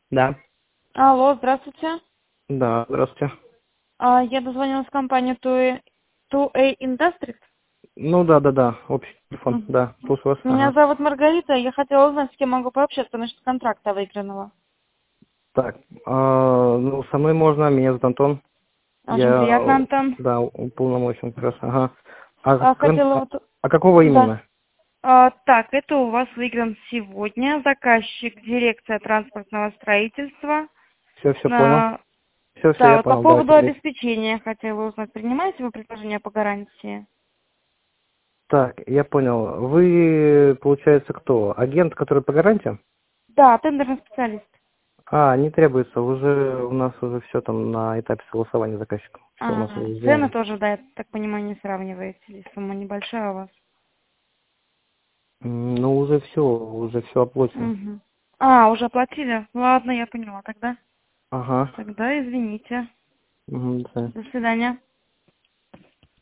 Да. Алло, здравствуйте. Да, здравствуйте. Я дозвонилась в компанию 2A Industries. Ну да, общий телефон, Мгм. да, слушаю вас, Меня ага. зовут Маргарита, я хотела узнать, с кем могу пообщаться насчет контракта выигранного. Так, ну, со мной можно, меня зовут Антон. Очень Я, приятно, Антон. да, уполномочен, как раз, ага. А, Хотела вот... а какого Да. именно? Так, это у вас выигран сегодня. Заказчик, дирекция транспортного строительства. Все понял. А, Все, Да, я вот по понял, давайте поводу говорить. обеспечения хотела узнать, принимаете вы предложение по гарантии? Так, я понял. Вы, получается, кто? Агент, который по гарантиям? Да, тендерный специалист. Не требуется, уже у нас уже все там на этапе согласования с заказчиком. Все у нас уже Цены сделано. тоже, да, я так понимаю, не сравниваете, или сумма небольшая у вас? Ну, уже все оплачено. Угу. Уже оплатили? Ладно, я поняла тогда. Ага. Тогда извините. Угу, да. До свидания.